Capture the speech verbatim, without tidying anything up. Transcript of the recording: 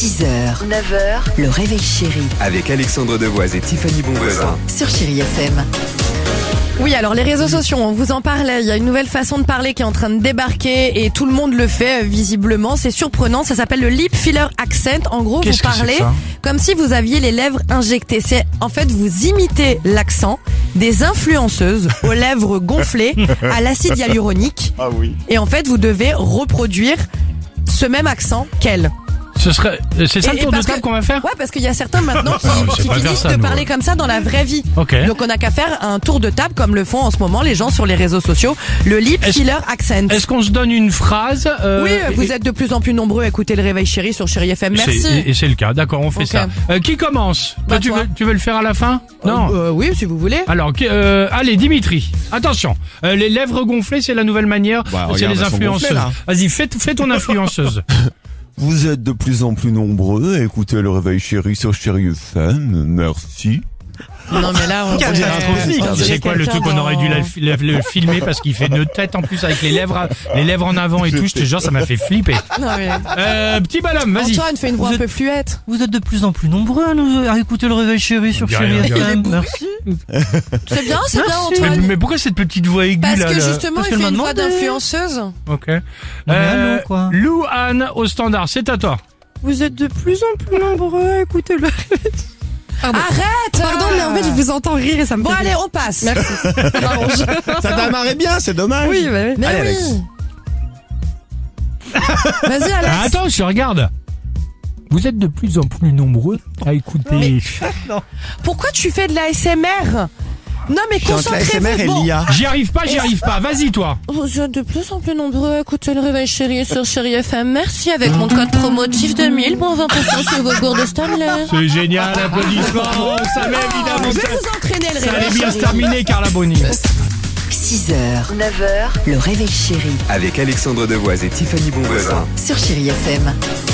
six heures, neuf heures, le réveil chéri Avec Alexandre Devoise et Tiffany Bonvoisin. sur Chéri F M. Oui, alors les réseaux sociaux, on vous en parlait, il y a une nouvelle façon de parler qui est en train de débarquer et tout le monde le fait euh, visiblement, c'est surprenant, ça s'appelle le lip filler accent. En gros, Qu'est-ce vous que c'est parlez que ça comme si vous aviez les lèvres injectées. C'est en fait vous imitez l'accent des influenceuses aux lèvres gonflées à l'acide hyaluronique. Ah oui. Et en fait, vous devez reproduire ce même accent qu'elle. Ce serait, c'est ça Et- le et tour de parce table que- qu'on va faire? Ouais, parce qu'il y a certains maintenant qui, on sait qui pas faire finissent ça, de nous. parler comme ça dans la vraie vie. Ok. Donc on a qu'à faire un tour de table comme le font en ce moment les gens sur les réseaux sociaux. Le lip Est-ce- filler accent. Est-ce qu'on se donne une phrase euh, Oui, et- vous êtes de plus en plus nombreux à écouter le réveil chéri sur Chéri F M. c'est- Merci. Et, et c'est le cas, d'accord, on fait Ok. ça. Euh, qui commence? Bah, Toi, tu, toi. veux, tu veux le faire à la fin? Non. Euh, euh, oui, si vous voulez. Alors, qui- euh, allez, Dimitri, attention. Euh, les lèvres gonflées, c'est la nouvelle manière. Bah, c'est regarde, les elles sont influenceuses. gonflées, là. Vas-y, fais, fais ton influenceuse. Vous êtes de plus en plus nombreux à écouter le réveil chéri sur Chéri F M. Merci. Non mais là, on Quel dirait- dirait un trophée, on hein. dirait C'est quoi le quelqu'un truc qu'on aurait dû dans- la- le, le filmer parce qu'il fait une tête en plus avec les lèvres, à- les lèvres en avant et tout. Je te jure, ça m'a fait flipper. Non mais Euh, petit bonhomme, vas-y. Antoine fait une voix Vous un êtes- peu fluette. Vous êtes de plus en plus nombreux à, nous, à écouter le réveil chéri sur Dis Chéri rien, dis F rien. M. Merci. C'est bien, c'est bien Merci. Mais, Antoine. mais pourquoi cette petite voix aiguë Parce là, que là justement, Parce il qu'elle fait m'a une voix demandé. d'influenceuse. Ok. mais Euh, allô, quoi. Lou Anne au standard, c'est à toi. Vous êtes de plus en plus nombreux à écouter le... Pardon. Arrête. Pardon, mais en fait, je vous entends rire et ça me Bon fait allez, rire. on passe. Merci. Ça m'arrange. Ça démarrait bien, c'est dommage. Oui, bah oui. Mais Allez, oui. Alex. Vas-y Alex. Ah, attends, je regarde. Vous êtes de plus en plus nombreux à écouter. Pourquoi tu fais de la S M R? Non mais Entre la S M R et concentrez-vous. Bon. l'I A. J'y arrive pas, j'y arrive pas. Vas-y, toi. Vous êtes de plus en plus nombreux à écouter le réveil chéri sur Chéri F M. Merci avec mon code promotif deux mille pour vingt pour cent sur vos gourdes Stanley. C'est génial, applaudissements. Ça va évidemment. Je vais vous entraîner le Ça allait réveil bien se chéri. terminer, Carla Boni. six heures, neuf heures, le réveil chéri Avec Alexandre Devoise et Tiffany Bonvoisin. sur Chéri F M.